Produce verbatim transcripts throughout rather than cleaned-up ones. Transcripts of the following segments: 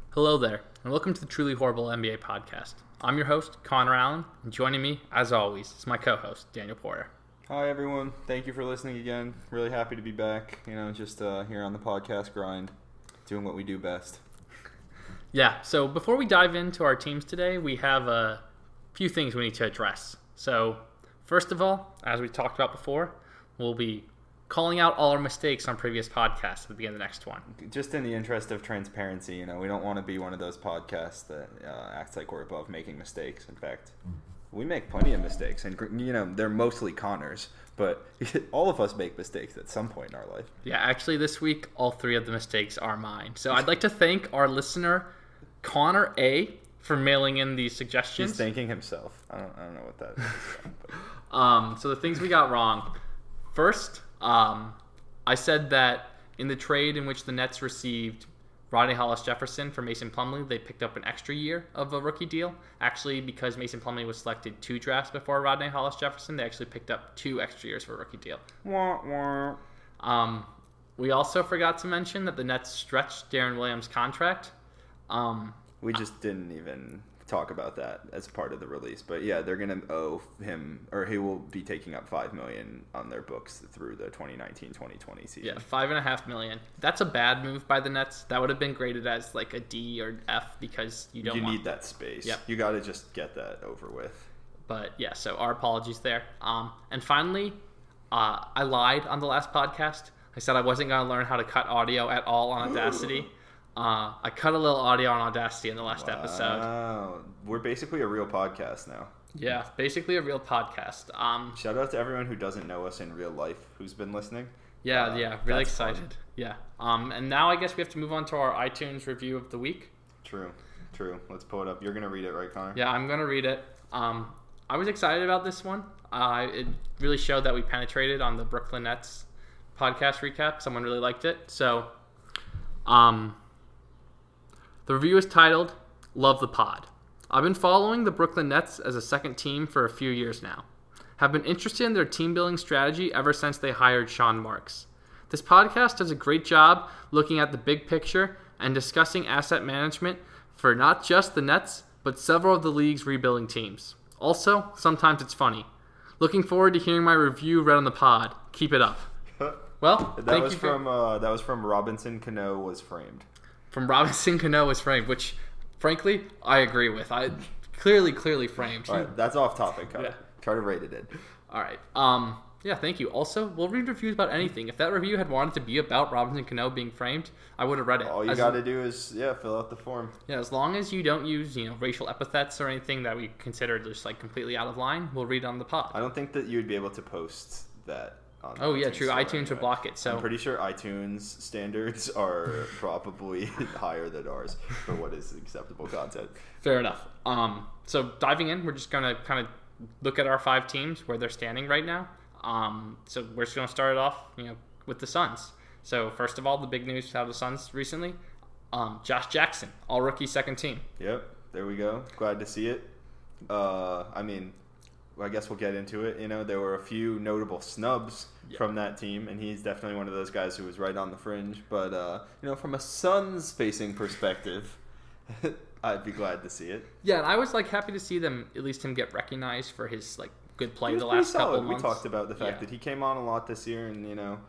Hello there, and welcome to the Truly Horrible N B A podcast. I'm your host, Connor Allen, and joining me, as always, is my co-host, Daniel Porter. Hi, everyone. Thank you for listening again. Really happy to be back, you know, just uh, here on the podcast grind, doing what we do best. Yeah, so before we dive into our teams today, we have a few things we need to address. So, first of all, as we talked about before, we'll be calling out all our mistakes on previous podcasts at the beginning of the next one. Just in the interest of transparency, you know, we don't want to be one of those podcasts that uh, acts like we're above making mistakes. In fact, we make plenty of mistakes, and, you know, they're mostly Connor's, but all of us make mistakes at some point in our life. Yeah, actually, this week, all three of the mistakes are mine. So I'd like to thank our listener, Connor A., for mailing in these suggestions. He's thanking himself. I don't, I don't know what that is. um, so the things we got wrong. First, um, I said that in the trade in which the Nets received Rodney Hollis-Jefferson for Mason Plumlee, they picked up an extra year of a rookie deal. Actually, because Mason Plumlee was selected two drafts before Rodney Hollis-Jefferson, they actually picked up two extra years for a rookie deal. Wah, wah. Um, we also forgot to mention that the Nets stretched Darren Williams' contract. Um, We just didn't even talk about that as part of the release, but yeah, they're gonna owe him, or he will be taking up five million on their books through the twenty nineteen twenty twenty season. Yeah, five and a half million. That's a bad move by the Nets. That would have been graded as like a D or F because you don't. You want... need that space. Yep. You got to just get that over with. But yeah, so our apologies there. Um, and finally, uh, I lied on the last podcast. I said I wasn't going to learn how to cut audio at all on Audacity. Uh, I cut a little audio on Audacity in the last Wow. episode. Wow, we're basically a real podcast now. Yeah, basically a real podcast. Um, Shout out to everyone who doesn't know us in real life who's been listening. yeah, Uh, yeah, really that's excited. fun. Yeah. Um, and now I guess we have to move on to our iTunes review of the week. True, true. Let's pull it up. You're gonna read it, right, Connor? Yeah, I'm going to read it. Um, I was excited about this one. Uh, it really showed that we penetrated on the Brooklyn Nets podcast recap. Someone really liked it. So, um, the review is titled, Love the Pod. I've been following the Brooklyn Nets as a second team for a few years now. Have been interested in their team building strategy ever since they hired Sean Marks. This podcast does a great job looking at the big picture and discussing asset management for not just the Nets, but several of the league's rebuilding teams. Also, sometimes it's funny. Looking forward to hearing my review read on the pod. Keep it up. Well, that thank was you for, from uh, that was from Robinson Cano Was Framed. from Robinson Cano Was Framed, which, frankly, I agree with. I clearly, clearly framed. All right, that's off topic. Connor. Yeah. Try to rate it in. All right. Um. Yeah. Thank you. Also, we'll read reviews about anything. If that review had wanted to be about Robinson Cano being framed, I would have read it. All you As- got to do is yeah, fill out the form. Yeah, as long as you don't use, you know, racial epithets or anything that we consider just like completely out of line, we'll read it on the pod. I don't think that you'd be able to post that on the Oh yeah, iTunes true. store iTunes anyway. would block it. So I'm pretty sure iTunes standards are probably higher than ours for what is acceptable content. fair enough. Um. So diving in, we're just gonna kind of look at our five teams where they're standing right now. Um. So we're just gonna start it off, you know, with the Suns. So first of all, the big news out of the Suns recently, um, Josh Jackson, all rookie second team. Yep, there we go. Glad to see it. Uh, I mean, I guess we'll get into it. You know, there were a few notable snubs Yeah. from that team, and he's definitely one of those guys who was right on the fringe. But, uh, you know, from a Suns-facing perspective, I'd be glad to see it. Yeah, and I was like happy to see them, at least him get recognized for his like good play He was the pretty last couple solid. months. We talked about the fact Yeah. that he came on a lot this year, and, you know,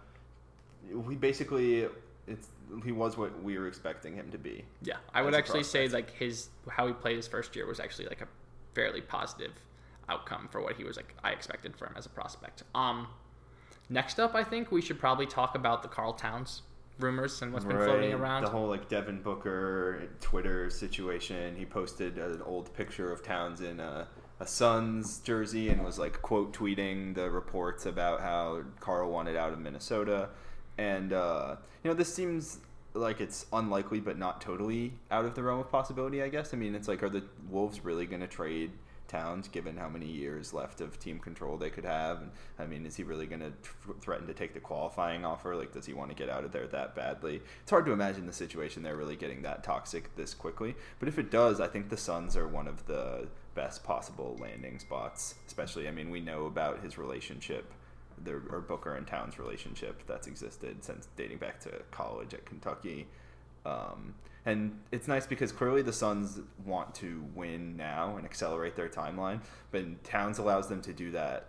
we basically, it's he was what we were expecting him to be. Yeah, I would as a actually say prospect. like his how he played his first year was actually like a fairly positive outcome for what he was like I expected for him as a prospect. Um, next up, I think we should probably talk about the Karl Towns rumors and what's been floating Right, around. the whole like Devin Booker Twitter situation. He posted an old picture of Towns in a, a Suns jersey and was like quote tweeting the reports about how Karl wanted out of Minnesota. And uh, you know, this seems like it's unlikely, but not totally out of the realm of possibility. I guess. I mean, it's like, are the Wolves really going to trade Towns, given how many years left of team control they could have? And I mean, is he really going to th- threaten to take the qualifying offer? Like, does he want to get out of there that badly? It's hard to imagine the situation there really getting that toxic this quickly. But if it does, I think the Suns are one of the best possible landing spots. Especially, I mean, we know about his relationship, the or Booker and Towns relationship that's existed since dating back to college at Kentucky. Um, and it's nice because clearly the Suns want to win now and accelerate their timeline, but Towns allows them to do that,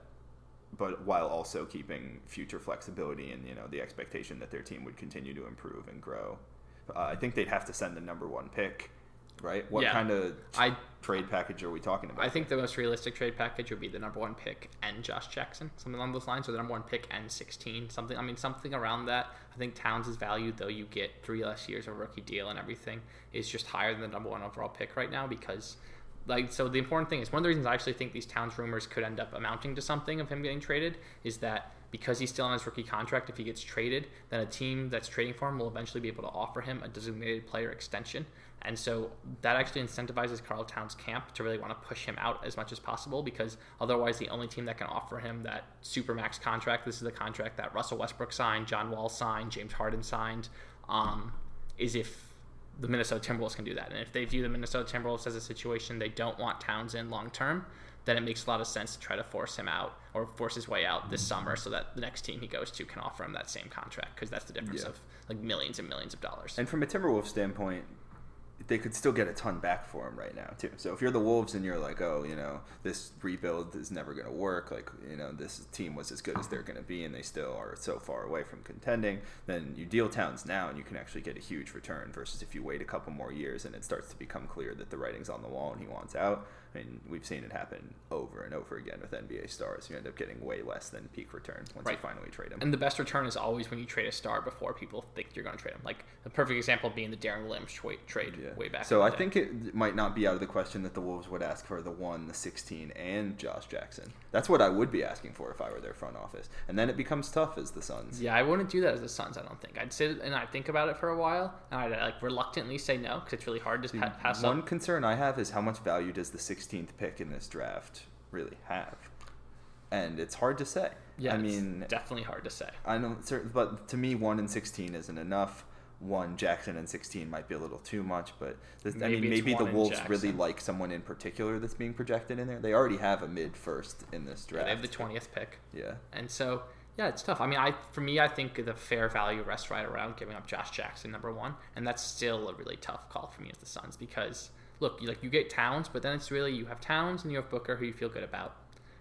but while also keeping future flexibility and, you know, the expectation that their team would continue to improve and grow. Uh, I think they'd have to send the number one pick, right? What Yeah. kind of I trade package are we talking about? I think the most realistic trade package would be the number one pick and Josh Jackson, something along those lines, or the number one pick and sixteen, something. I mean, something around that. I think Towns' is valued, though you get three less years of rookie deal and everything, is just higher than the number one overall pick right now because, like, so the important thing is one of the reasons I actually think these Towns rumors could end up amounting to something of him getting traded is that because he's still on his rookie contract, if he gets traded, then a team that's trading for him will eventually be able to offer him a designated player extension. And so that actually incentivizes Karl Towns' camp to really want to push him out as much as possible because otherwise the only team that can offer him that supermax contract, this is the contract that Russell Westbrook signed, John Wall signed, James Harden signed, um, is if the Minnesota Timberwolves can do that. And if they view the Minnesota Timberwolves as a situation they don't want Towns in long term, then it makes a lot of sense to try to force him out or force his way out this summer so that the next team he goes to can offer him that same contract because that's the difference Yeah. of like millions and millions of dollars. And from a Timberwolves standpoint, they could still get a ton back for him right now too. So if you're the Wolves and you're like, oh, you know, this rebuild is never going to work, like, you know, this team was as good as they're going to be and they still are so far away from contending, then you deal Towns now and you can actually get a huge return versus if you wait a couple more years and it starts to become clear that the writing's on the wall and he wants out. I mean, we've seen it happen over and over again with N B A stars. You end up getting way less than peak return once Right. you finally trade him. And the best return is always when you trade a star before people think you're going to trade him. Like the perfect example being the Darren Williams tra- trade Yeah. way back. So in I the day. think it might not be out of the question that the Wolves would ask for the one, the sixteen, and Josh Jackson. That's what I would be asking for if I were their front office. And then it becomes tough as the Suns. Yeah, I wouldn't do that as the Suns. I don't think I'd sit and I'd think about it for a while, and I'd like reluctantly say no because it's really hard to pa- pass One up. concern I have is how much value does the sixteenth pick in this draft really have? And it's hard to say. Yeah, I it's mean, definitely hard to say. I know, certain, but to me, one and sixteen isn't enough. One Jackson and sixteen might be a little too much, but this, I Maybe mean, it's maybe the one and Wolves really Jackson. like someone in particular that's being projected in there. They already have a mid first in this Yeah, draft. they have the twentieth pick, Yeah. and so yeah, it's tough. I mean, I for me, I think the fair value rests right around giving up Josh Jackson number one, and that's still a really tough call for me as the Suns because look, you, like you get Towns, but then it's really you have Towns and you have Booker who you feel good about,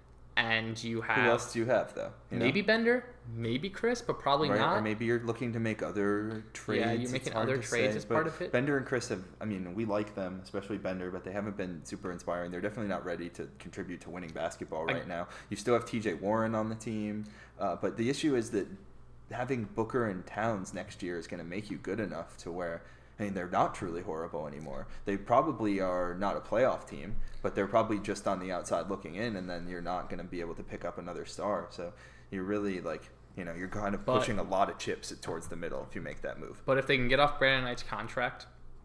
and you have Who else do you have though? You know? maybe Bender, maybe Chris, but probably Right? not. Or maybe you're looking to make other trades. Yeah, you're It's making hard other to trades say, as but part of it. Bender and Chris have, I mean, we like them, especially Bender, but they haven't been super inspiring. They're definitely not ready to contribute to winning basketball right I- now. You still have T J Warren on the team, uh, but the issue is that having Booker and Towns next year is going to make you good enough to where, I mean, they're not truly horrible anymore. They probably are not a playoff team, but they're probably just on the outside looking in, and then you're not going to be able to pick up another star. So you're really like, you know, you're kind of But- pushing a lot of chips towards the middle if you make that move. But if they can get off Brandon Knight's contract,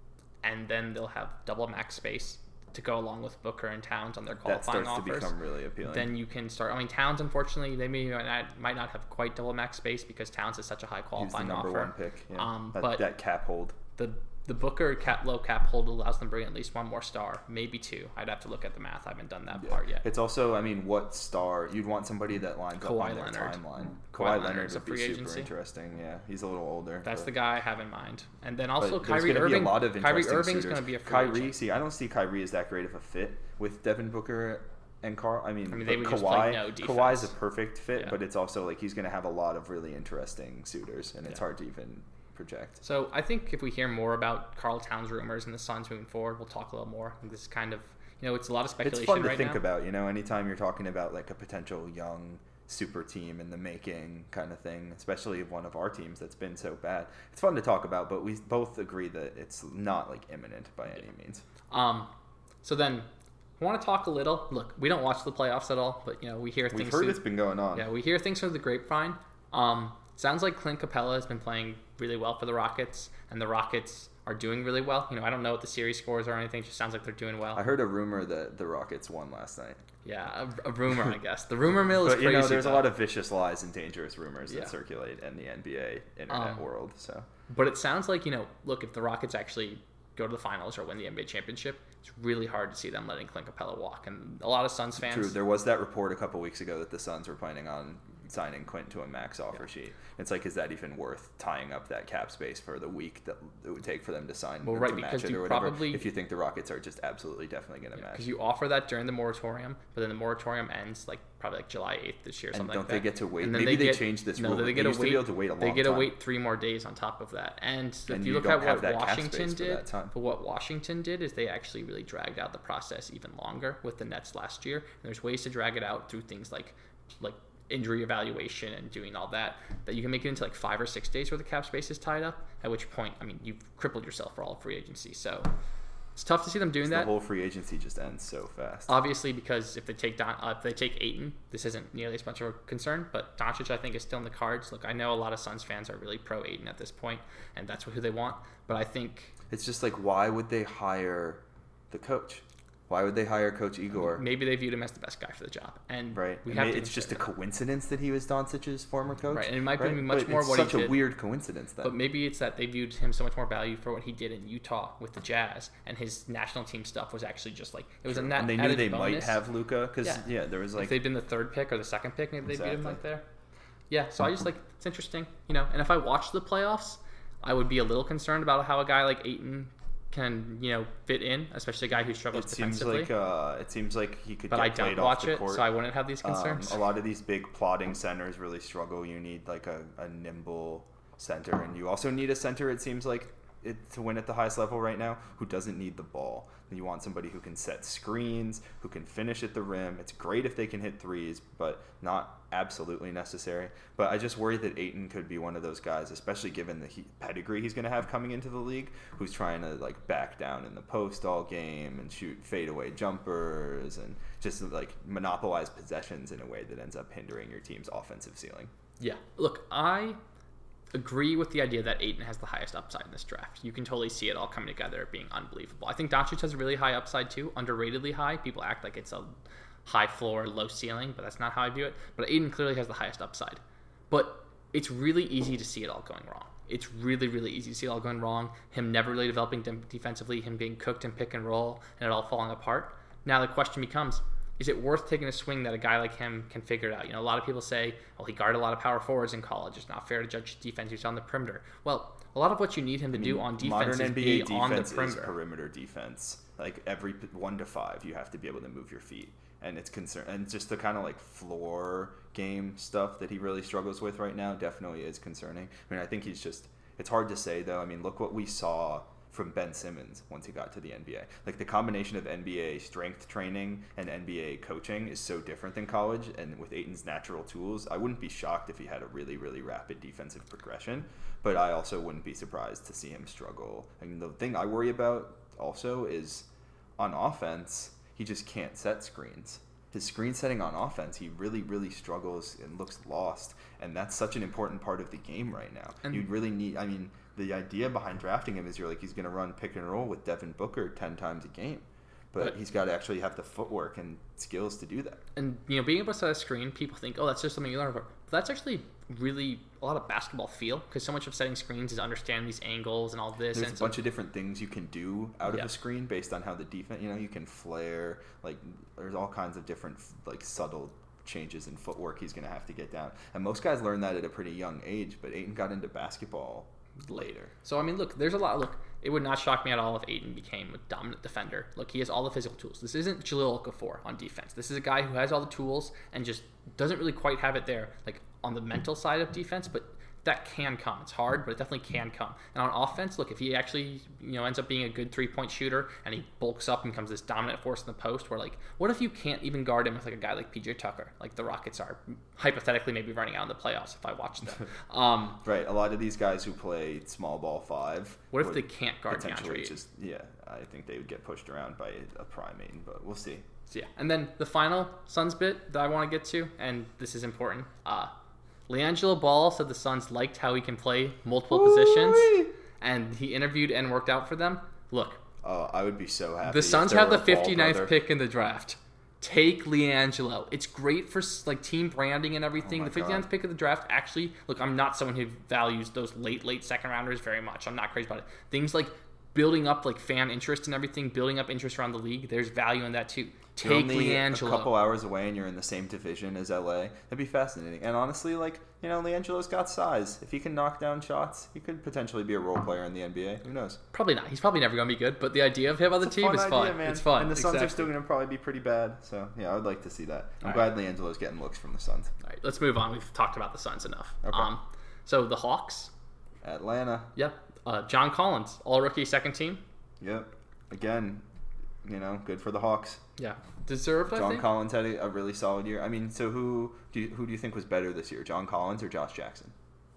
and then they'll have double max space to go along with Booker and Towns on their That qualifying starts to offers, become really appealing. then you can start. I mean, Towns, unfortunately, they may not, might not have quite double max space because Towns is such a high Use the qualifying number offer. one pick. Yeah. Um, that, but that cap hold. the the Booker cap low cap hold allows them to bring at least one more star, maybe two. I'd have to look at the math. I haven't done that Yeah. part yet. It's also, I mean, what star you'd want somebody that lines up Kawhi on their Leonard. timeline. Kawhi Kawhi, Leonard Leonard's a would be free super agency. interesting. Yeah, he's a little older. That's but- the guy I have in mind. And then also But there's Kyrie gonna Irving. Be a lot of Kyrie interesting Irving's suitors. going to be a free Kyrie. agent. See, I don't see Kyrie as that great of a fit with Devin Booker and Carl. I mean, I mean, but they would Kawhi, just play no defense. Kawhi's a perfect fit, Yeah. but it's also like he's going to have a lot of really interesting suitors, and it's Yeah. hard to even project. So I think if we hear more about Karl Towns rumors and the Suns moving forward, we'll talk a little more. I think this is kind of, you know, it's a lot of speculation It's fun to right think now. about, you know, anytime you're talking about like a potential young super team in the making kind of thing, especially one of our teams that's been so bad. It's fun to talk about, but we both agree that it's not like imminent by any means. Um, so then I want to talk a little. Look, we don't watch the playoffs at all, but you know, we hear We've things. heard through- it's been going on. Yeah, we hear things through the grapevine. Um, sounds like Clint Capella has been playing really well for the Rockets, and the Rockets are doing really well. You know, I don't know what the series scores or anything. It just sounds like they're doing well. I heard a rumor that the Rockets won last night. Yeah, a, a rumor, I guess. The rumor mill is But, you crazy. know, there's though. a lot of vicious lies and dangerous rumors Yeah. that circulate in the N B A internet Um, world. So But it sounds like, you know, look, if the Rockets actually go to the finals or win the N B A championship, it's really hard to see them letting Clint Capella walk. And a lot of Suns fans. true. There was that report a couple weeks ago that the Suns were planning on signing Quinn to a max offer yeah. sheet. It's like, is that even worth tying up that cap space for the week that it would take for them to sign well, to right, match because it you or whatever? Probably, if you think the Rockets are just absolutely definitely going to yeah, match. Because you offer that during the moratorium, but then the moratorium ends like probably like July eighth this year or something and don't like they that. get to wait? And then Maybe they, they get, changed this no, rule. They, they get used to wait, to be able to wait a long time. They get to wait three more days on top of that. And, and if you, you look at what Washington did, but what Washington did is they actually really dragged out the process even longer with the Nets last year. And there's ways to drag it out through things like like injury evaluation and doing all that, that you can make it into like five or six days where the cap space is tied up, at which point, I mean, you've crippled yourself for all of free agency. So it's tough to see them doing that. The whole free agency just ends so fast. Obviously, because if they take Don, uh, if they take Ayton, this isn't nearly as much of a concern. But Doncic, I think, is still in the cards. Look, I know a lot of Suns fans are really pro Ayton at this point, and that's who they want. But I think it's just like, why would they hire the coach? Why would they hire Coach Igor? Maybe they viewed him as the best guy for the job, and right. we and have maybe to it's just a that. coincidence that he was Doncic's former coach, right? And it might right? be much but more it's what such he a did. weird coincidence. Then, but maybe it's that they viewed him so much more value for what he did in Utah with the Jazz, and his national team stuff was actually just like it was True. a net. And they knew they bonus. might have Luka because yeah. yeah, there was like if they'd been the third pick or the second pick, maybe exactly. they'd beat him like there. Yeah, so I just like it's interesting, you know. And if I watched the playoffs, I would be a little concerned about how a guy like Ayton can, you know, fit in, especially a guy who struggles it seems defensively. like uh, it seems like he could. But get I don't played watch off the it, court. so I wouldn't have these concerns. Um, a lot of these big plotting centers really struggle. You need like a, a nimble center, and you also need a center. It seems like it, to win at the highest level right now, who doesn't need the ball. You want somebody who can set screens, who can finish at the rim. It's great if they can hit threes, but not absolutely necessary. But I just worry that Ayton could be one of those guys, especially given the he- pedigree he's going to have coming into the league, who's trying to like back down in the post all game and shoot fadeaway jumpers and just like monopolize possessions in a way that ends up hindering your team's offensive ceiling. Yeah. Look, I agree with the idea that Ayton has the highest upside in this draft. You can totally see it all coming together being unbelievable. I think Doncic has a really high upside too, underratedly high. People act like it's a high floor, low ceiling, but that's not how I view it. But Ayton clearly has the highest upside. But it's really easy to see it all going wrong. It's really, really easy to see it all going wrong. Him never really developing de- defensively, him being cooked in pick and roll, and it all falling apart. Now the question becomes, is it worth taking a swing that a guy like him can figure it out? You know, a lot of people say, well, he guarded a lot of power forwards in college. It's not fair to judge defense. He's on the perimeter. Well, a lot of what you need him to I mean, do on defense modern is N B A be on the defense perimeter. Is perimeter defense. Like every one to five, you have to be able to move your feet. And it's concern and just the kind of like floor game stuff that he really struggles with right now definitely is concerning. I mean, I think he's just, it's hard to say though. I mean, look what we saw from Ben Simmons once he got to the N B A. Like the combination of N B A strength training and N B A coaching is so different than college, and with Ayton's natural tools, I wouldn't be shocked if he had a really, really rapid defensive progression, but I also wouldn't be surprised to see him struggle. I mean, the thing I worry about also is on offense, he just can't set screens. His screen setting on offense, he really, really struggles and looks lost, and that's such an important part of the game right now. And you'd really need, I mean, the idea behind drafting him is you're like, he's going to run pick and roll with Devin Booker ten times a game. But, but he's got to actually have the footwork and skills to do that. And, you know, being able to set a screen, people think, oh, that's just something you learn. But that's actually really a lot of basketball feel, because so much of setting screens is understanding these angles and all this. There's and a bunch so, of different things you can do out yeah. of a screen based on how the defense, you know, you can flare. Like, there's all kinds of different, like, subtle changes in footwork he's going to have to get down. And most guys learn that at a pretty young age, but Ayton got into basketball later. So, I mean, look, there's a lot. Look, it would not shock me at all if Ayton became a dominant defender. Look, he has all the physical tools. This isn't Jahlil Okafor on defense. This is a guy who has all the tools and just doesn't really quite have it there, like on the mental side of defense, but that can come. It's hard, but it definitely can come. And on offense, look, if he actually, you know, ends up being a good three-point shooter and he bulks up and becomes this dominant force in the post, where, like, what if you can't even guard him with, like, a guy like P J Tucker, like the Rockets are hypothetically maybe running out in the playoffs if I watch them. Um, right. A lot of these guys who play small ball five. What if they can't guard potentially DeAndre? Just, yeah, I think they would get pushed around by a prime Ayton, but we'll see. So, yeah. And then the final Suns bit that I want to get to, and this is important, uh, LiAngelo Ball said the Suns liked how he can play multiple Ooh-wee. positions, and he interviewed and worked out for them. Look. Oh, I would be so happy. The Suns have the fifty-ninth pick in the draft. Take LiAngelo. It's great for like team branding and everything. Oh the fifty-ninth God. pick of the draft, actually, look, I'm not someone who values those late, late second rounders very much. I'm not crazy about it. Things like building up like fan interest and everything, building up interest around the league. There's value in that too. Take You're only LiAngelo. a couple hours away and you're in the same division as L A. That'd be fascinating. And honestly, like, you know, LiAngelo's got size. If he can knock down shots, he could potentially be a role player in the N B A. Who knows? Probably not. He's probably never going to be good, but the idea of him on the It's a team fun is idea, fun. man. It's fun. And the Suns exactly. are still going to probably be pretty bad. So, yeah, I would like to see that. I'm All glad LiAngelo's getting looks from the Suns. All right, let's move on. We've talked about the Suns enough. Okay. Um, so the Hawks. Atlanta. Yeah. Uh, John Collins, all rookie second team. Yep. Again, you know, good for the Hawks. Yeah. Deserved, I John think. Collins had a, a really solid year. I mean, so who do you, who do you think was better this year, John Collins or Josh Jackson?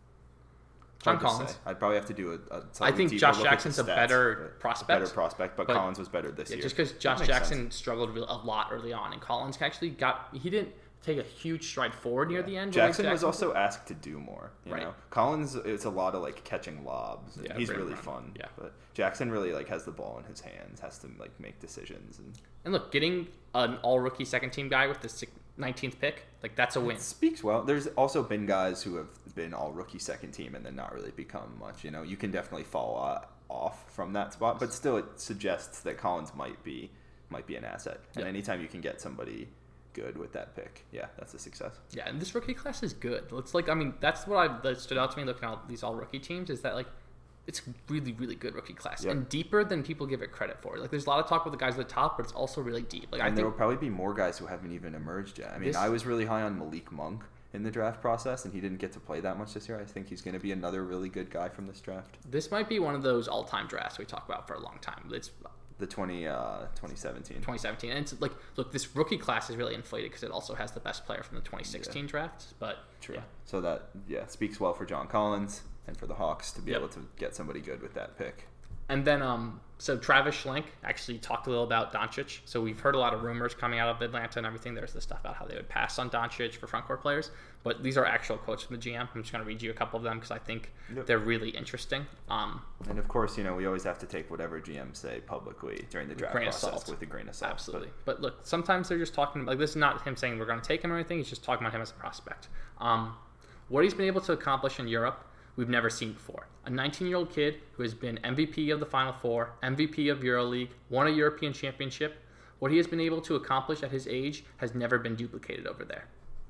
John Hard to Collins. say. I'd probably have to do a. a I think deeper Josh look at the Jackson's a stats, better but- prospect. Better prospect, but, but- Collins was better this Yeah, year. just because That Josh makes Jackson sense. struggled real- a lot early on, and Collins actually got he didn't take a huge stride forward near the end. but like Jackson was also asked to do more. You Right. know, Collins, it's a lot of like catching lobs. And Yeah, he's rim really run. fun. Yeah. But Jackson really like has the ball in his hands, has to like make decisions, and And look, getting an all rookie second team guy with the six- nineteenth pick, like that's a win. it speaks well. There's also been guys who have been all rookie second team and then not really become much. You know, you can definitely fall uh, off from that spot, but still, it suggests that Collins might be might be an asset. And Yeah. anytime you can get somebody good with that pick, yeah, that's a success. Yeah, and this rookie class is good. It's like I mean that's what I that stood out to me looking at all these all rookie teams is that like it's really really good rookie class Yep. and deeper than people give it credit for. Like there's a lot of talk with the guys at the top, but it's also really deep. Like I And there will think probably be more guys who haven't even emerged yet. I mean, This- I was really high on Malik Monk in the draft process, and he didn't get to play that much this year. I think he's going to be another really good guy from this draft. this might be one of those all time drafts we talk about for a long time. It's The twenty, uh, twenty seventeen. twenty seventeen, and it's like look, this rookie class is really inflated because it also has the best player from the twenty sixteen draft. But True. yeah. So that, yeah, speaks well for John Collins and for the Hawks to be Yep. able to get somebody good with that pick. And then, um, so Travis Schlenk actually talked a little about Doncic. So we've heard a lot of rumors coming out of Atlanta and everything. There's the stuff about how they would pass on Doncic for front court players, but these are actual quotes from the G M. I'm just going to read you a couple of them because I think Yep. they're really interesting. Um, And of course, you know, we always have to take whatever G Ms say publicly during the draft grain of process salt. with a grain of salt. Absolutely. But look, sometimes they're just talking like this is not him saying we're going to take him or anything. He's just talking about him as a prospect. Um, what he's been able to accomplish in Europe, we've never seen before. A nineteen-year-old kid who has been M V P of the Final Four, M V P of EuroLeague, won a European championship. What he has been able to accomplish at his age has never been duplicated over there.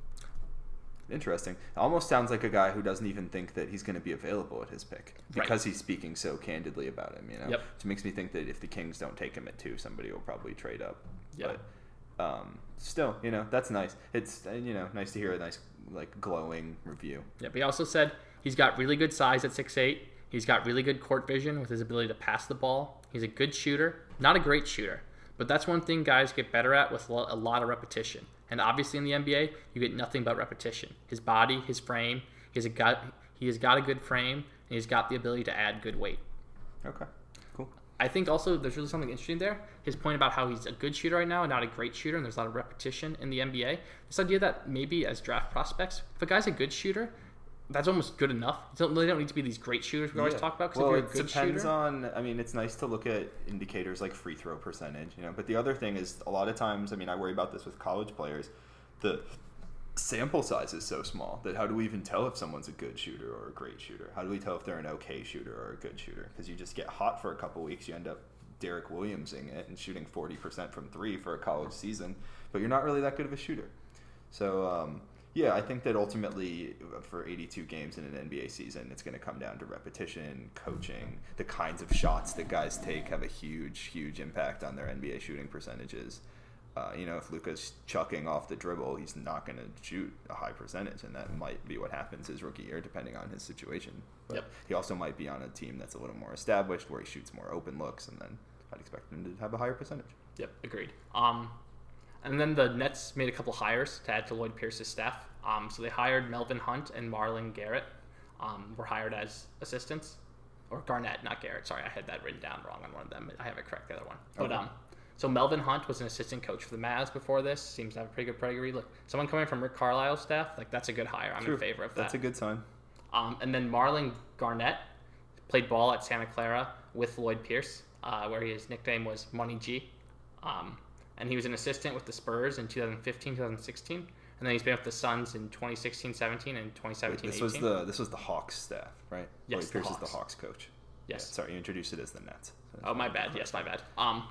Interesting. Almost sounds like a guy who doesn't even think that he's going to be available at his pick Right. because he's speaking so candidly about him. You know, Yep. which makes me think that if the Kings don't take him at two, somebody will probably trade up. Yep. But um, still, you know, that's nice. It's uh, you know nice to hear a nice like glowing review. Yeah, but he also said he's got really good size at six eight. He's got really good court vision with his ability to pass the ball. He's a good shooter, not a great shooter, but that's one thing guys get better at with lo- a lot of repetition. And obviously in the N B A, you get nothing but repetition. His body, his frame, he has a got he has got a good frame, and he's got the ability to add good weight. Okay, cool. I think also there's really something interesting there. His point about how he's a good shooter right now and not a great shooter, and there's a lot of repetition in the N B A. This idea that maybe as draft prospects, if a guy's a good shooter, that's almost good enough. They don't, they don't need to be these great shooters we always Yeah. talk about. Because Well, if you're a it good depends shooter, on. I mean, it's nice to look at indicators like free throw percentage, you know. But the other thing is, a lot of times, I mean, I worry about this with college players. The sample size is so small that how do we even tell if someone's a good shooter or a great shooter? How do we tell if they're an okay shooter or a good shooter? Because you just get hot for a couple weeks, you end up Derek Williamsing it and shooting forty percent from three for a college season, but you're not really that good of a shooter. So, um, yeah, I think that ultimately for eighty-two games in an N B A season, it's going to come down to repetition, coaching, the kinds of shots that guys take have a huge, huge impact on their N B A shooting percentages. Uh, you know, if Luka's chucking off the dribble, he's not going to shoot a high percentage, and that might be what happens his rookie year, depending on his situation. But Yep. he also might be on a team that's a little more established, where he shoots more open looks, and then I'd expect him to have a higher percentage. Yep, agreed. Um, and then the Nets made a couple hires to add to Lloyd Pierce's staff. Um, so they hired Melvin Hunt and Marlon Garrett. Um, were hired as assistants, or Garnett, not Garrett. Sorry, I had that written down wrong on one of them. I have it correct, the other one. But Okay. um, so Melvin Hunt was an assistant coach for the Mavs before this. Seems to have a pretty good pedigree. Look, someone coming from Rick Carlisle's staff, like that's a good hire. I'm True. in favor of that. That's a good sign. Um, and then Marlon Garnett played ball at Santa Clara with Lloyd Pierce, uh, where his nickname was Money G. Um, and he was an assistant with the Spurs in twenty fifteen, twenty sixteen. And then he's been with the Suns in twenty sixteen seventeen and twenty Wait, seventeen this eighteen. was the this was the Hawks staff, right? Yes, Lloyd the Pierce is Hawks. the Hawks coach. Yes. Yeah, sorry, you introduced it as the Nets. So Oh, my bad. Yes, my bad. Um,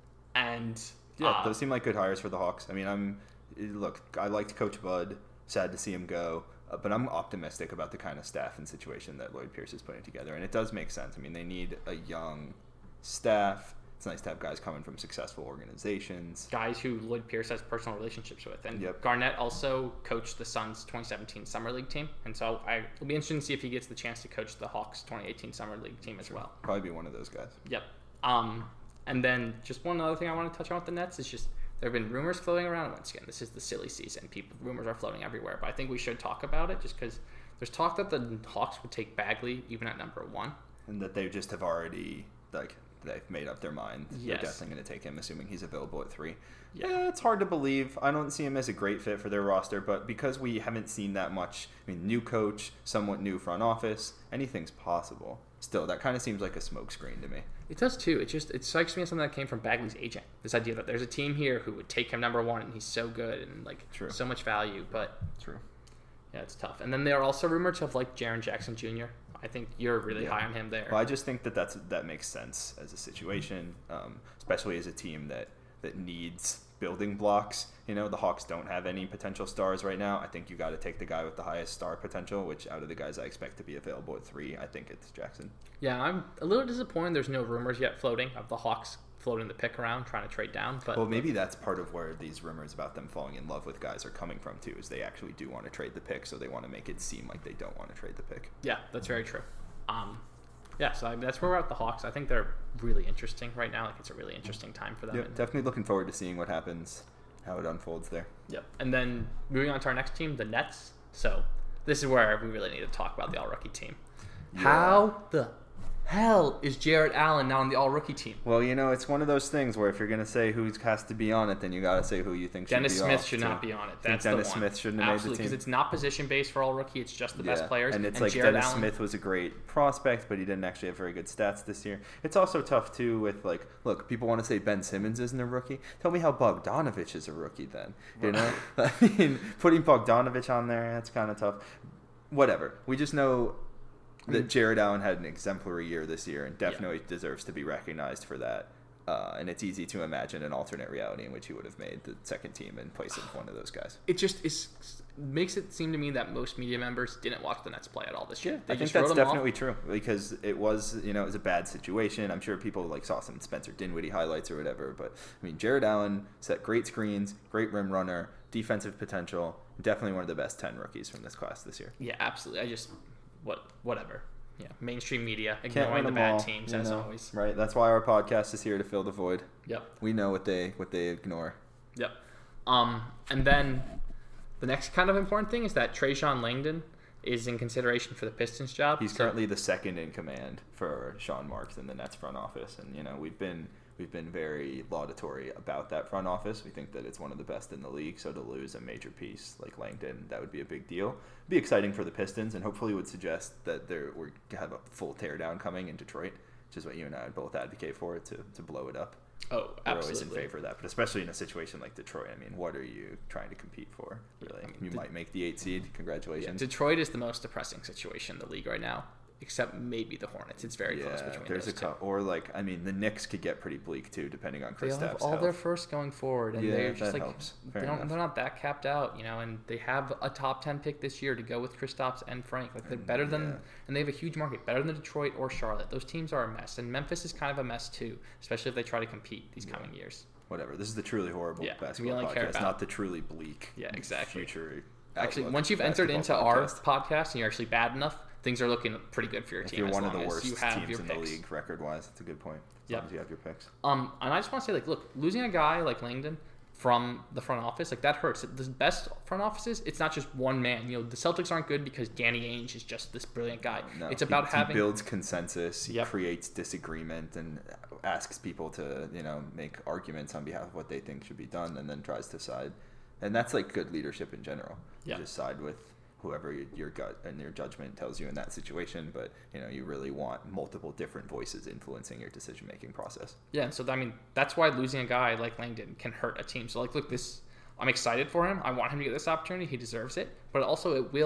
and yeah, uh, those seem like good hires for the Hawks. I mean, I'm look, I liked Coach Bud. Sad to see him go, uh, but I'm optimistic about the kind of staff and situation that Lloyd Pierce is putting together, and it does make sense. I mean, they need a young staff. It's nice to have guys coming from successful organizations. guys who Lloyd Pierce has personal relationships with. And Yep. Garnett also coached the Suns twenty seventeen Summer League team. And so I, it'll be interesting to see if he gets the chance to coach the Hawks twenty eighteen Summer League team as well. Probably be one of those guys. Yep. Um, and then just one other thing I want to touch on with the Nets is just there have been rumors floating around. Once again, this is the silly season. People rumors are floating everywhere, but I think we should talk about it just because there's talk that the Hawks would take Bagley even at number one. And that they just have already, like, they've made up their mind. Yes. They're definitely going to take him, assuming he's available at three. Yeah. Yeah, it's hard to believe. I don't see him as a great fit for their roster, but because we haven't seen that much, I mean, new coach, somewhat new front office, anything's possible. Still, that kind of seems like a smokescreen to me. It does too. It just it strikes me as something that came from Bagley's agent. This idea that there's a team here who would take him number one, and he's so good and like True. so much value. But True. yeah, it's tough. And then they are also rumored to have like Jaren Jackson Junior I think you're really Yeah. high on him there. Well, I just think that that's, that makes sense as a situation, um, especially as a team that, that needs building blocks. You know, the Hawks don't have any potential stars right now. I think you got to take the guy with the highest star potential, which out of the guys I expect to be available at three, I think it's Jackson. Yeah, I'm a little disappointed there's no rumors yet floating of the Hawks floating the pick around, trying to trade down. But Well, maybe that's part of where these rumors about them falling in love with guys are coming from, too, is they actually do want to trade the pick, so they want to make it seem like they don't want to trade the pick. yeah, that's very true. Um, yeah, so I mean, that's where we're at with the Hawks. I think they're really interesting right now. Like it's a really interesting time for them. Yep, And- definitely looking forward to seeing what happens, how it unfolds there. Yep. And then moving on to our next team, the Nets. So this is where we really need to talk about the all-rookie team. Yeah. How the hell is Jarrett Allen now on the all-rookie team? Well, you know, it's one of those things where if you're going to say who has to be on it, then you got to say who you think Dennis should be Smith off, should too. not be on it. Think That's Dennis the one. Smith shouldn't have Absolutely, made the because team. it's not position-based for all-rookie. It's just the best players. And it's like Jarrett Dennis Allen, Smith was a great prospect, but he didn't actually have very good stats this year. It's also tough, too, with, like, look, people want to say Ben Simmons isn't a rookie. Tell me how Bogdanovich is a rookie then. You know? I mean, putting Bogdanovich on there, that's kind of tough. Whatever. We just know that Jarrett Allen had an exemplary year this year and definitely yeah. deserves to be recognized for that. Uh, and it's easy to imagine an alternate reality in which he would have made the second team in place of one of those guys. It just is makes it seem to me that most media members didn't watch the Nets play at all this year. They I think just that's wrote them definitely off. true because it was, you know, it was a bad situation. I'm sure people like saw some Spencer Dinwiddie highlights or whatever, but I mean, Jarrett Allen set great screens, great rim runner, defensive potential, definitely one of the best ten rookies from this class this year. Yeah, absolutely. I just what whatever. Yeah, mainstream media Can't ignoring the win bad them all, teams you as know. always. Right. That's why our podcast is here to fill the void. Yep. We know what they what they ignore. Yep. Um, and then the next kind of important thing is that Trajan Langdon is in consideration for the Pistons job. He's So- currently the second in command for Sean Marks in the Nets front office, and you know we've been we've been very laudatory about that front office. We think that it's one of the best in the league. So to lose a major piece like Langdon, that would be a big deal. It'd be exciting for the Pistons, and hopefully would suggest that there we have a full teardown coming in Detroit, which is what you and I would both advocate for to to blow it up. Oh, We're absolutely. always in favor of that, but especially in a situation like Detroit. I mean, what are you trying to compete for? Really, I mean, you De- might make the eight seed. Yeah, Congratulations. Detroit is the most depressing situation in the league right now, except maybe the Hornets. It's very close Yeah, between there's those a two. cou- or like I mean, the Knicks could get pretty bleak too, depending on They Chris all have Stapp's all health. their first going forward, and Yeah, they're just that like helps. Fair they don't, enough. they're not that capped out, you know. And they have a top ten pick this year to go with Kristaps and Frank. Like they're better than, Yeah. and they have a huge market, better than Detroit or Charlotte. Those teams are a mess, and Memphis is kind of a mess too, especially if they try to compete these coming years. Whatever. This is the truly horrible Yeah, we basketball only care podcast, about- not the truly bleak. Yeah, exactly. Future. Actually, outlook once you've entered into basketball our podcast. podcast and you're actually bad enough, things are looking pretty good for your if team. you're as one of long the as worst you have teams your in picks. the league record wise, that's a good point. As Yep. long as you have your picks. Um, and I just want to say, like, look, losing a guy like Langdon from the front office, like that hurts. The best front offices, it's not just one man. You know, the Celtics aren't good because Danny Ainge is just this brilliant guy. No, it's he- about he having builds consensus, he Yep. creates disagreement, and asks people to you know make arguments on behalf of what they think should be done, and then tries to side. And that's like good leadership in general. Yeah. You just side with whoever y- your gut and your judgment tells you in that situation, but you know you really want multiple different voices influencing your decision making process. Yeah, and so I mean that's why losing a guy like Langdon can hurt a team. So like, look, this I'm excited for him. I want him to get this opportunity. He deserves it. But also, it will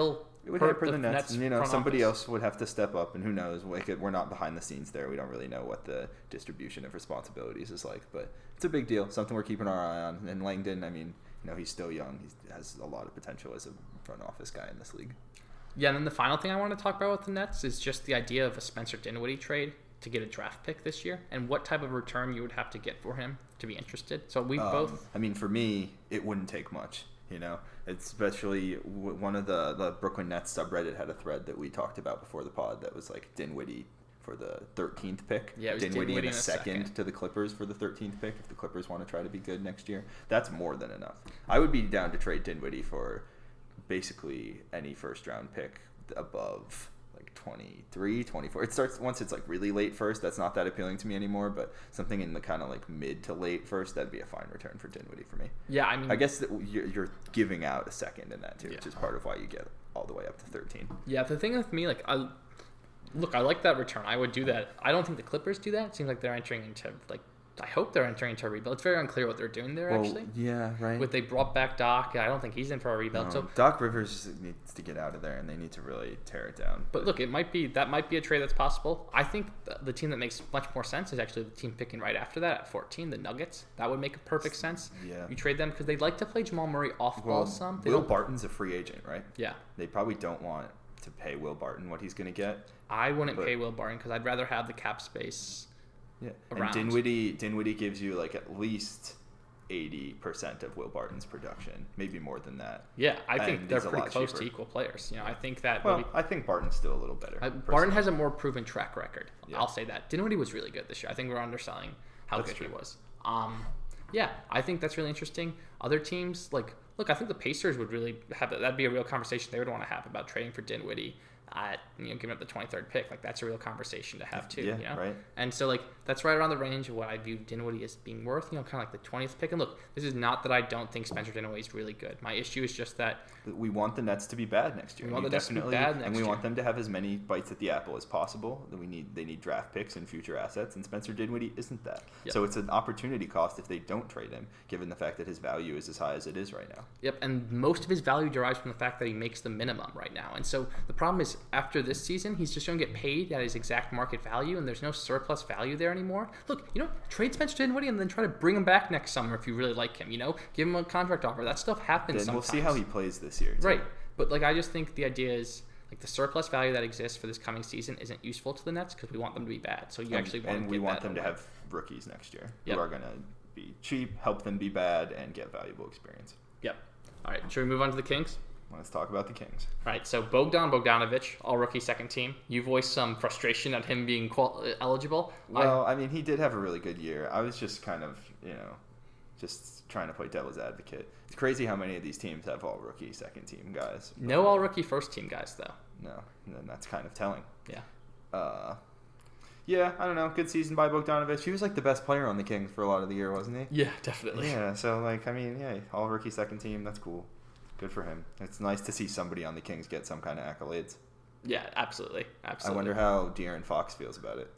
It would hurt hamper the, the Nets. Nets And, you know, front somebody office. else would have to step up, and who knows? Like, we're not behind the scenes there. We don't really know what the distribution of responsibilities is like, but it's a big deal. Something we're keeping our eye on. And Langdon, I mean, you know, he's still young. He has a lot of potential as a front office guy in this league. Yeah, and then the final thing I want to talk about with the Nets is just the idea of a Spencer Dinwiddie trade to get a draft pick this year, and what type of return you would have to get for him to be interested. So we Um, both. I mean, for me, it wouldn't take much. You know, it's especially w- one of the the Brooklyn Nets subreddit had a thread that we talked about before the pod that was like Dinwiddie for the thirteenth pick. Yeah, it was Dinwiddie, Dinwiddie in a in a second, second. to the Clippers for the thirteenth pick if the Clippers want to try to be good next year. That's more than enough. I would be down to trade Dinwiddie for basically any first round pick above like twenty-three, twenty-four. It starts once it's like really late first. That's not that appealing to me anymore, but something in the kind of like mid to late first, that'd be a fine return for Dinwiddie for me. Yeah, I mean, I guess that you're, you're giving out a second in that too, which Yeah. is part of why you get all the way up to thirteen. yeah. The thing with me, like, I look, I like that return. I would do that. I don't think the Clippers do that. It seems like they're entering into like. I hope they're entering into a rebuild. It's very unclear what they're doing there. actually, yeah, right. with they brought back Doc. I don't think he's in for a rebuild. No, So, Doc Rivers needs to get out of there, and they need to really tear it down. but look, it might be that might be a trade that's possible. I think the, the team that makes much more sense is actually the team picking right after that at fourteen, the Nuggets. That would make a perfect sense. Yeah. You trade them because they like to play Jamal Murray off ball Well, some. They Will don't- Barton's a free agent, right? Yeah. They probably don't want to pay Will Barton what he's going to get. I wouldn't But- pay Will Barton because I'd rather have the cap space. Yeah, Around. and Dinwiddie Dinwiddie gives you like at least eighty percent of Will Barton's production, maybe more than that. Yeah, I think And they're he's a pretty lot close to cheaper. equal players. You know, I think that Well, maybe, I think Barton's still a little better. I, Barton personally. has a more proven track record. Yeah. I'll say that. Dinwiddie was really good this year. I think we're underselling how That's good he true. was. Um, yeah, I think that's really interesting. Other teams, like, look, I think the Pacers would really have that'd be a real conversation they would want to have about trading for Dinwiddie at, you know, giving up the twenty-third pick. Like, that's a real conversation to have too. Yeah, you know? right. And so, like, that's right around the range of what I view Dinwiddie as being worth, you know, kind of like the twentieth pick. And look, this is not that I don't think Spencer Dinwiddie is really good. My issue is just that We want the Nets to be bad next year. We want You the Nets to be definitely- bad and next we year. want them to have as many bites at the apple as possible. That we need they need draft picks and future assets, and Spencer Dinwiddie isn't that. Yep. So it's an opportunity cost if they don't trade him, given the fact that his value is as high as it is right now. Yep, and most of his value derives from the fact that he makes the minimum right now. And so the problem is, after this season, he's just going to get paid at his exact market value, and there's no surplus value there anymore. Look, you know, trade Spencer Dinwiddie and then try to bring him back next summer if you really like him. You know, give him a contract offer. That stuff happens. Then sometimes. we'll see how he plays this year. too. Right, but like I just think the idea is like the surplus value that exists for this coming season isn't useful to the Nets because we want them to be bad. So you And- actually want and to we get want that them to away. have rookies next year Yep. who are going to be cheap, help them be bad, and get valuable experience. Yep. All right, should we move on to the Kings? Let's talk about the Kings. All right, so Bogdan Bogdanovic, all rookie second team. You voiced some frustration at him being qual- eligible. Well, I mean, he did have a really good year. I was just kind of, you know, just trying to play devil's advocate. It's crazy how many of these teams have all rookie second team guys. I, no all rookie first team guys, though. No, and that's kind of telling. Yeah. Uh, yeah, I don't know. Good season by Bogdanovic. He was like the best player on the Kings for a lot of the year, wasn't he? Yeah, definitely. Yeah, so like, I mean, yeah, all rookie second team. That's cool. Good for him. It's nice to see somebody on the Kings get some kind of accolades. Yeah, absolutely. Absolutely. I wonder how De'Aaron Fox feels about it.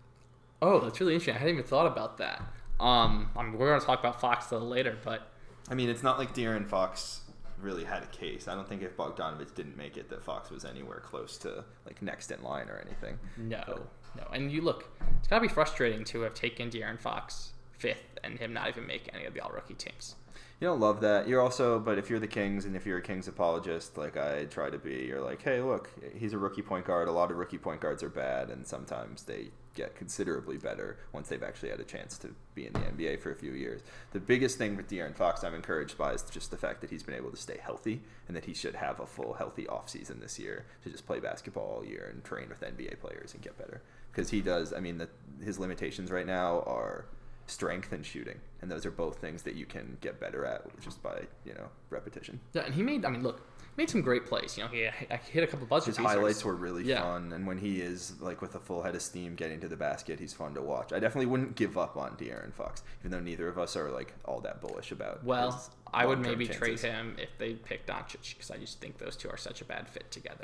Oh, that's really interesting. I hadn't even thought about that. Um, I mean, we're going to talk about Fox a little later, but I mean, it's not like De'Aaron Fox really had a case. I don't think if Bogdanovic didn't make it, that Fox was anywhere close to like next in line or anything. no, no. And you look, it's got to be frustrating to have taken De'Aaron Fox fifth and him not even make any of the all rookie teams. You don't love that. You're also, but if you're the Kings and if you're a Kings apologist, like I try to be, you're like, hey, look, he's a rookie point guard. A lot of rookie point guards are bad, and sometimes they get considerably better once they've actually had a chance to be in the N B A for a few years. The biggest thing with De'Aaron Fox I'm encouraged by is just the fact that he's been able to stay healthy and that he should have a full healthy offseason this year to just play basketball all year and train with N B A players and get better. Because he does, I mean, the, his limitations right now are strength and shooting, and those are both things that you can get better at just by, you know, repetition. Yeah, and he made, I mean, look, he made some great plays. You know, he I hit a couple buzzer His beaters. highlights were really Yeah. fun, and when he is like with a full head of steam getting to the basket, he's fun to watch. I definitely wouldn't give up on De'Aaron Fox, even though neither of us are like all that bullish about. Well, his I would long-term maybe chances. trade him if they pick Doncic because I just think those two are such a bad fit together.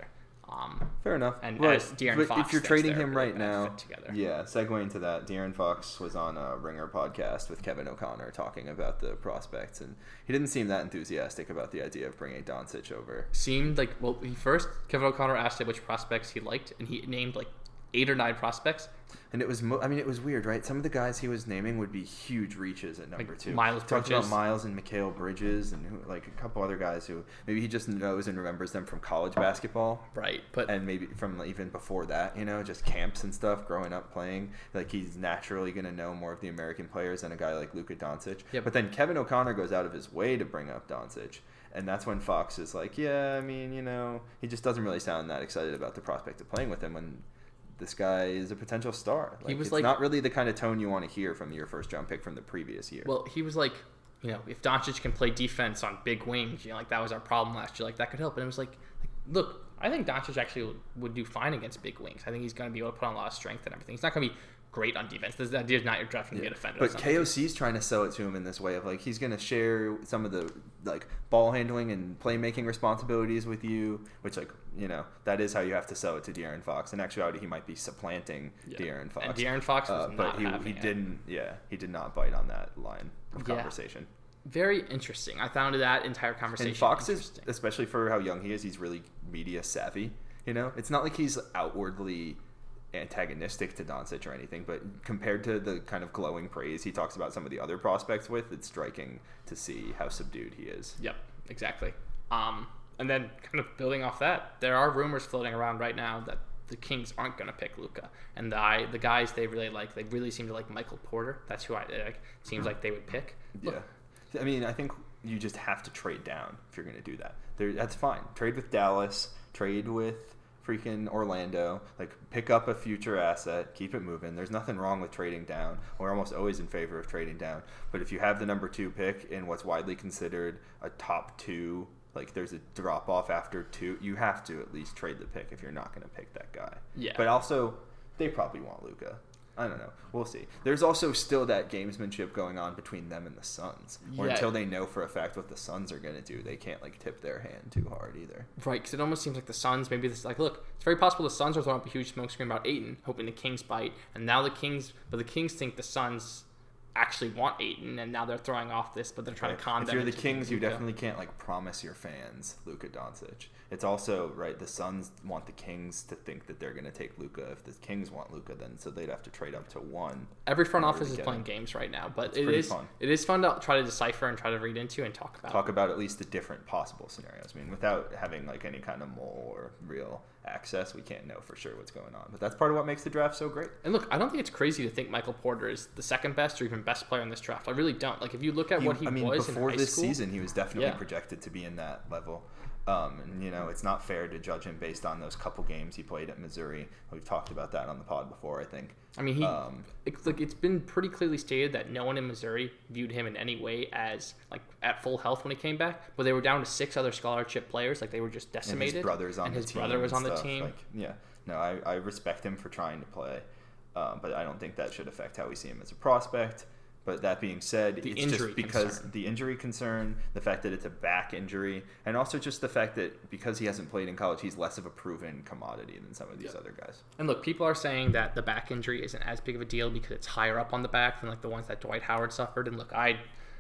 Um, Fair enough. And but, as De'Aaron but Fox, if you're thinks trading they're him really right gonna now, fit together. yeah, segueing to that, De'Aaron Fox was on a Ringer podcast with Kevin O'Connor talking about the prospects, and he didn't seem that enthusiastic about the idea of bringing Doncic over. Seemed like, well, he first, Kevin O'Connor asked him which prospects he liked, and he named like eight or nine prospects. And it was, mo- I mean, it was weird, right? Some of the guys he was naming would be huge reaches at number Like two. Miles He talked Bridges. about Miles and Mikal Bridges, and who, like a couple other guys who maybe he just knows and remembers them from college basketball. Right, but And maybe from even before that, you know, just camps and stuff, growing up playing. Like, he's naturally going to know more of the American players than a guy like Luka Doncic. Yep. But then Kevin O'Connor goes out of his way to bring up Doncic. And that's when Fox is like, yeah, I mean, you know, he just doesn't really sound that excited about the prospect of playing with him when this guy is a potential star. Like, He was it's like- not really the kind of tone you want to hear from your first round pick from the previous year. well, he was like, you know, if Doncic can play defense on big wings, you know, like that was our problem last year, like that could help. And it was like, like look, I think Doncic actually would, would do fine against big wings. I think he's going to be able to put on a lot of strength and everything. He's not going to be great on defense. This idea is not you're drafting to be a defender. But That's not K O C's trying to sell it to him in this way of like he's going to share some of the like ball handling and playmaking responsibilities with you, which like you know that is how you have to sell it to De'Aaron Fox. In actuality, he might be supplanting Yeah. De'Aaron Fox. And De'Aaron Fox was uh, not but he, having he it. didn't. Yeah, he did not bite on that line of Yeah. conversation. Very interesting. I found that entire conversation And Fox is, interesting. especially for how young he is, he's really media savvy. You know, it's not like he's outwardly antagonistic to Doncic or anything, but compared to the kind of glowing praise he talks about some of the other prospects with, it's striking to see how subdued he is. Yep, exactly. Um, and then kind of building off that, there are rumors floating around right now that the Kings aren't going to pick Luka, and the I, the guys they really like, they really seem to like Michael Porter. That's who I like. Seems like they would pick. Look, Yeah, I mean, I think you just have to trade down if you're going to do that. There, that's fine. Trade with Dallas. Trade with freaking Orlando. Like, pick up a future asset. Keep it moving. There's nothing wrong with trading down. We're almost always in favor of trading down. But if you have the number two pick in what's widely considered a top two, like there's a drop off after two, you have to at least trade the pick if you're not going to pick that guy. Yeah. But also, they probably want Luka. I don't know. We'll see. There's also still that gamesmanship going on between them and the Suns. Or Yeah. until they know for a fact what the Suns are going to do, they can't like tip their hand too hard either. Right, because it almost seems like the Suns, maybe this, like, look, it's very possible the Suns are throwing up a huge smokescreen about Ayton, hoping the Kings bite, and now the Kings, but the Kings think the Suns actually want Ayton, and now they're throwing off this, but they're trying Right. to con If them. you're the into Kings, you Luka. definitely can't like promise your fans Luka Doncic. It's also right. The Suns want the Kings to think that they're going to take Luka. If the Kings want Luka, then so they'd have to trade up to one. Every front in order office to is get playing him. games right now, but It's it pretty is fun. it is fun to try to decipher and try to read into and talk about. Talk about at least the different possible scenarios. I mean, without having like any kind of mole or real access, we can't know for sure what's going on. But that's part of what makes the draft so great. And look, I don't think it's crazy to think Michael Porter is the second best or even best player in this draft. I really don't. Like, if you look at what he I mean, was before in high this school, season, he was definitely Yeah. projected to be in that level. Um, and you know, it's not fair to judge him based on those couple games he played at Missouri. We've talked about that on the pod before, I think. I mean, he Um, it's, like it's been pretty clearly stated that no one in Missouri viewed him in any way as like at full health when he came back. But they were down to six other scholarship players. Like, they were just and decimated. his brother's on and the his team. brother was and on the stuff. team. Like, yeah, no, I, I respect him for trying to play, um, but I don't think that should affect how we see him as a prospect. But that being said, The it's injury just because concern. the injury concern, the fact that it's a back injury, and also just the fact that because he hasn't played in college, he's less of a proven commodity than some of these Yeah. other guys. And look, people are saying that the back injury isn't as big of a deal because it's higher up on the back than like the ones that Dwight Howard suffered. And look, I,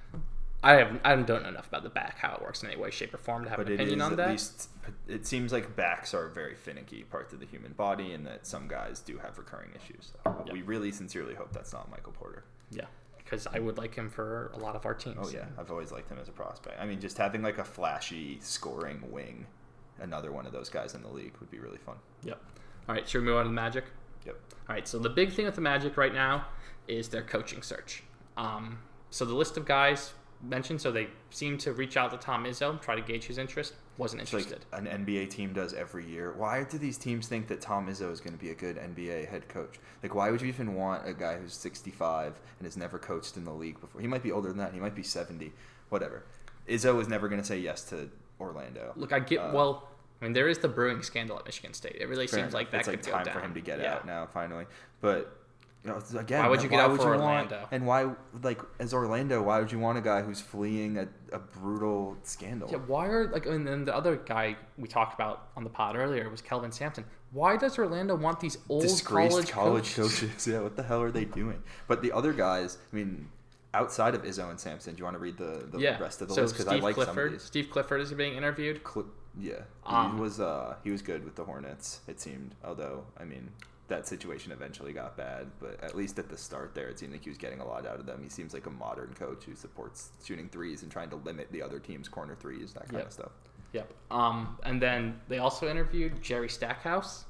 I have I don't know enough about the back, how it works in any way, shape, or form to have But an it opinion is on at that. least, it seems like backs are very finicky parts of the human body, and that some guys do have recurring issues. So Yeah. we really sincerely hope that's not Michael Porter. Yeah, because I would like him for a lot of our teams. Oh yeah, I've always liked him as a prospect. I mean, just having like a flashy scoring wing, another one of those guys in the league would be really fun. Yep. All right, should we move on to the Magic? Yep. All right, so the big thing with the Magic right now is their coaching search. Um, so the list of guys mentioned, so they seem to reach out to Tom Izzo, try to gauge his interest. Wasn't It's like interested. an N B A team does every year. Why do these teams think that Tom Izzo is going to be a good N B A head coach? Like, why would you even want a guy who's sixty-five and has never coached in the league before? He might be older than that. He might be seventy. Whatever. Izzo is never going to say yes to Orlando. Look, I get Uh, well. I mean, there is the brewing scandal at Michigan State. It really Fair seems enough. like that it's could like go time down. for him to get Yeah. out now, finally. But You know, again, Why would you get out would for you Orlando? Want, and why, like, as Orlando, why would you want a guy who's fleeing a, a brutal scandal? Yeah, why are like and then the other guy we talked about on the pod earlier was Kelvin Sampson. Why does Orlando want these old Disgraced college, college coaches? coaches? Yeah, what the hell are they doing? But the other guys, I mean, outside of Izzo and Sampson, do you want to read the, the Yeah. rest of the so list? Because I Steve like Clifford. some of these. Steve Clifford is being interviewed. Cl- yeah, he Um, was uh, he was good with the Hornets. It seemed, although I mean. That situation eventually got bad, but at least at the start there, it seemed like he was getting a lot out of them. He seems like a modern coach who supports shooting threes and trying to limit the other team's corner threes, that kind Yep. of stuff. Yep. Um, and then they also interviewed Jerry Stackhouse.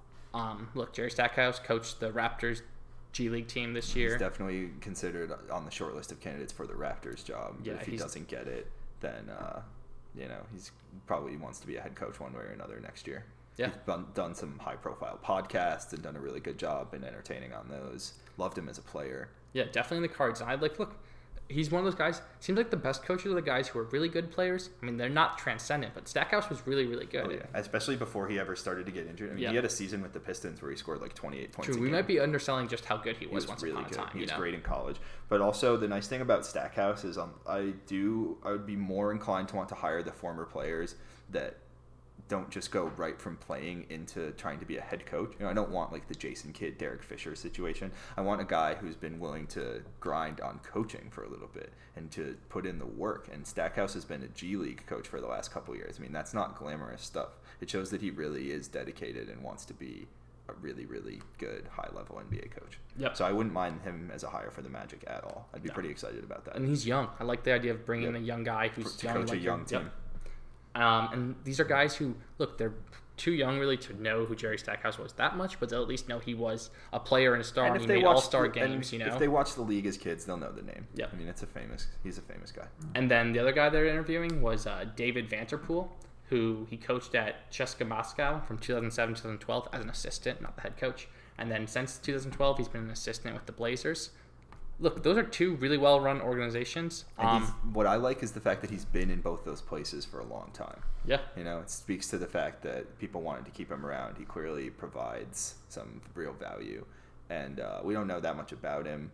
Um, look, Jerry Stackhouse coached the Raptors G League team this year. He's definitely considered on the short list of candidates for the Raptors job. Yeah, if he he's- doesn't get it, then uh, you know he's probably wants to be a head coach one way or another next year. Yeah. He's done, done some high-profile podcasts and done a really good job in entertaining on those. Loved him as a player. Yeah, definitely in the cards. And I'd like, look, he's one of those guys. Seems like the best coaches are the guys who are really good players. I mean, they're not transcendent, but Stackhouse was really, really good. Oh, yeah. Especially before he ever started to get injured. I mean, Yeah. he had a season with the Pistons where he scored like twenty-eight points. True, a we game. might be underselling just how good he was, He was once really upon a good. time. He you was know? great in college. But also the nice thing about Stackhouse is um, I do I would be more inclined to want to hire the former players that don't just go right from playing into trying to be a head coach. You know, I don't want like the Jason Kidd, Derek Fisher situation. I want a guy who's been willing to grind on coaching for a little bit and to put in the work. And Stackhouse has been a G League coach for the last couple of years. I mean, that's not glamorous stuff. It shows that he really is dedicated and wants to be a really, really good high-level N B A coach. Yep. So I wouldn't mind him as a hire for the Magic at all. I'd be No. pretty excited about that. And he's young. I like the idea of bringing Yep. a young guy who's to young, coach a like young him. team. Yep. Um, and these are guys who, look, they're too young really to know who Jerry Stackhouse was that much, but they'll at least know he was a player and a star, and, he made all-star the- and games, you know? If they watch the league as kids, they'll know the name. Yep. I mean, it's a famous. He's a famous guy. And then the other guy they're interviewing was uh, David Vanterpool, who he coached at Ceska Moscow from two thousand seven to two thousand twelve as an assistant, not the head coach. And then since two thousand twelve, he's been an assistant with the Blazers. Look, those are two really well-run organizations. And Um, he's, what I like is the fact that he's been in both those places for a long time. yeah. You know, it speaks to the fact that people wanted to keep him around. He clearly provides some real value, and uh, we don't know that much about him.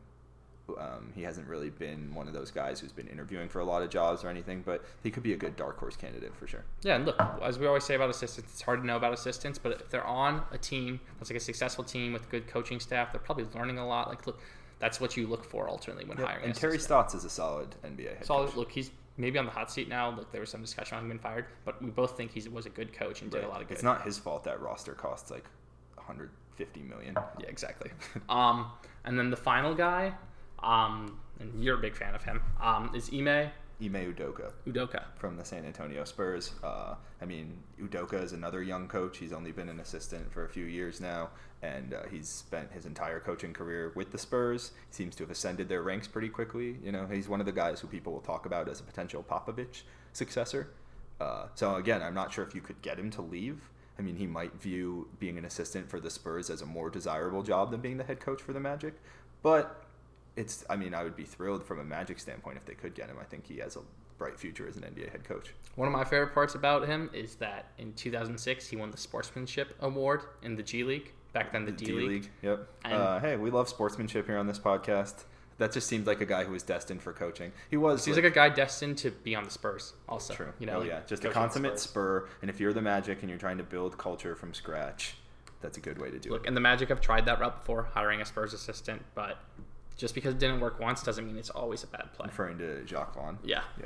Um, he hasn't really been one of those guys who's been interviewing for a lot of jobs or anything, but he could be a good dark horse candidate for sure. Yeah, and look, as we always say about assistants, it's hard to know about assistants, but if they're on a team that's like a successful team with good coaching staff, they're probably learning a lot. Like, look, that's what you look for ultimately when Yep. hiring. And an Terry assistant. Stotts is a solid N B A head Solid. coach. Look, he's maybe on the hot seat now. Look, there was some discussion on him being fired, but we both think he was a good coach and did Right. a lot of good. It's not his fault that roster costs like one hundred fifty million. Yeah, exactly. um, and then the final guy, um, and you're a big fan of him, um, is Ime Ime Udoka Udoka. from the San Antonio Spurs. Uh, I mean, Udoka is another young coach. He's only been an assistant for a few years now, and uh, he's spent his entire coaching career with the Spurs. He seems to have ascended their ranks pretty quickly. You know, he's one of the guys who people will talk about as a potential Popovich successor. Uh, so again, I'm not sure if you could get him to leave. I mean, he might view being an assistant for the Spurs as a more desirable job than being the head coach for the Magic, but it's, I mean, I would be thrilled from a Magic standpoint if they could get him. I think he has a bright future as an N B A head coach. One of my favorite parts about him is that in two thousand six he won the Sportsmanship Award in the G League. Back then, the D, League. Yep. And- Uh, hey, we love sportsmanship here on this podcast. That just seems like a guy who was destined for coaching. He was. Seems like a guy destined to be on the Spurs. Also, True. You know, oh, like yeah. Just a coaching the consummate Spurs. spur. And if you're the Magic and you're trying to build culture from scratch, that's a good way to do Look, it. and the Magic have tried that route before, hiring a Spurs assistant, but just because it didn't work once doesn't mean it's always a bad play. Referring to Jacques Vaughn. Yeah. Yeah.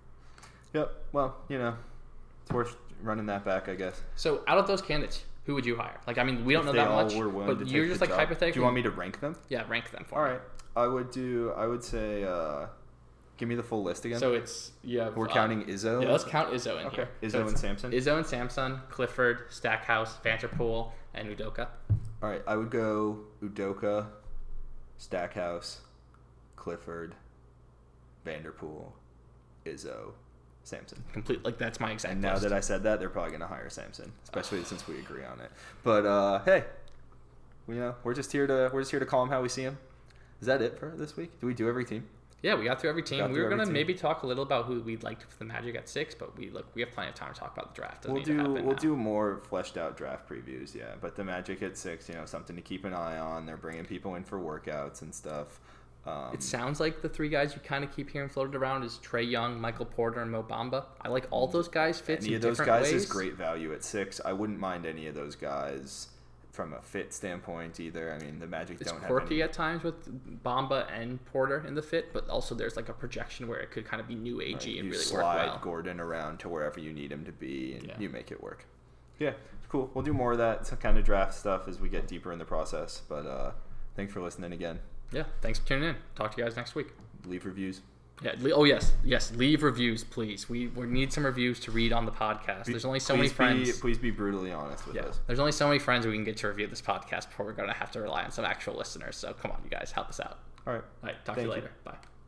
Yep. Well, you know, it's worth running that back, I guess. So, out of those candidates, who would you hire? Like, I mean, we don't If know they that all much, were willing but to you're take just the like job. hypothetically. Do you want me to rank them? Yeah, rank them for All me. right. I would do. I would say. Uh, give me the full list again. So it's yeah. We're counting Izzo. Yeah, let's count Izzo in Okay. here. Izzo So and it's Sampson. Izzo and Samson, Clifford, Stackhouse, Vanterpool, and Udoka. All right. I would go Udoka, Stackhouse, Clifford, Vanderpool, Izzo, Sampson. Complete. Like that's my exact. And now list. that I said that, they're probably going to hire Sampson, especially since we agree on it. But uh, hey, you know, we're just here to we're just here to call him how we see him. Is that it for this week? Do we do every team? Yeah, we got through every team. Got We through were gonna every team. maybe talk a little about who we'd like for the Magic at six, but we look we have plenty of time to talk about the draft. Doesn't We'll need to do happen we'll now. do more fleshed out draft previews, yeah. But the Magic at six, you know, something to keep an eye on. They're bringing people in for workouts and stuff. Um, It sounds like the three guys you kind of keep hearing floated around is Trae Young, Michael Porter, and Mo Bamba. I like all those guys fits any in of those different guys ways. is great value at six. I wouldn't mind any of those guys from a fit standpoint either. I mean, the Magic It's don't quirky have any. at times with Bamba and Porter in the fit, but also there's like a projection where it could kind of be new agey Right, and you really slide work well. Gordon around to wherever you need him to be, and Yeah. you make it work. Yeah, cool. We'll do more of that kind of draft stuff as we get deeper in the process. But uh, thanks for listening again. Yeah, thanks for tuning in. Talk to you guys next week. Leave reviews. Yeah. le- Oh yes, yes. Leave reviews, please. We we need some reviews to read on the podcast. There's only so many Please friends. Be, please be brutally honest with Yeah. us. There's only so many friends we can get to review this podcast before we're gonna have to rely on some actual listeners. So come on, you guys, help us out. All right. All right. Talk to Thank you you. later. Bye.